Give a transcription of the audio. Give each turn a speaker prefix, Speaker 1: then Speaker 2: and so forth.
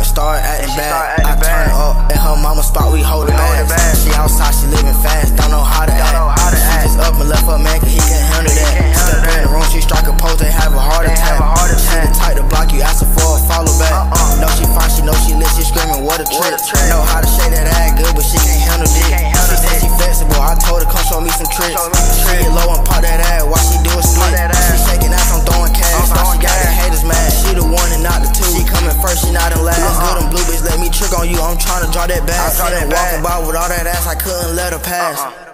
Speaker 1: and started acting bad. I turn up at her mama's spot, we hold it back. She outside, she living fast, don't know how to act. She just up and left her man, cause he couldn't handle that. Step in the room, she strike a pose, they have a heart attack. She the type to block you, asking for a follow back. Know she fine, she know she lit, she screaming, what a trick. Know how to shake that ass good, but she can't handle dick. She said she flexible, I told her come show me some tricks. She get low and pop that ass, while she do a split. She shaking ass, I'm throwing cash. Now she got the haters mad. She the one and not the two. She coming first, she not in last. Good them blue bitch, let me trick on you, I'm tryna draw that back. She done walking by with all that ass, I couldn't let her pass.